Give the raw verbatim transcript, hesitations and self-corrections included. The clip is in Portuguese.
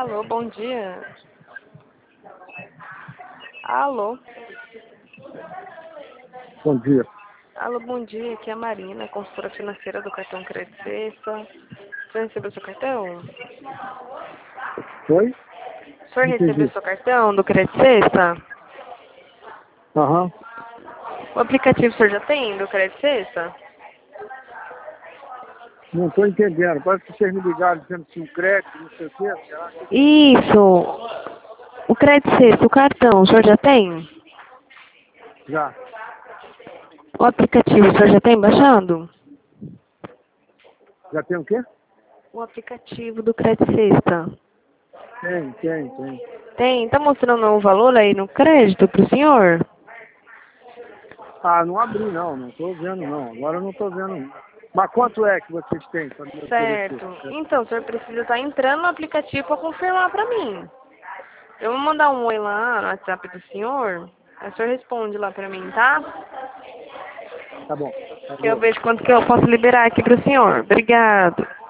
Alô, bom dia. Alô. Bom dia. Alô, bom dia. Aqui é a Marina, consultora financeira do cartão Crédito Sexta. O senhor recebeu seu cartão? Foi? O senhor recebeu Entendi. seu cartão do Crédito Sexta? Aham. O aplicativo o senhor já tem do Crédito Sexta? Não estou entendendo. Parece que vocês me ligaram dizendo que tinha um crédito, não sei o quê. Será que- Isso. O Crédito Sexta, o cartão, o senhor já tem? Já. O aplicativo o senhor já tem baixando? Já tem o quê? O aplicativo do Crédito Sexta. Tem, tem, tem. Tem? Tá mostrando o valor aí no crédito pro senhor? Ah, não abri não, não estou vendo não. Agora eu não estou vendo não. Mas quanto é que vocês têm para me oferecer? Certo. Então, o senhor precisa estar entrando no aplicativo para confirmar para mim. Eu vou mandar um oi lá no WhatsApp do senhor. Aí o senhor responde lá para mim, tá? Tá bom. Que eu Falou. vejo quanto que eu posso liberar aqui pro senhor. Obrigado.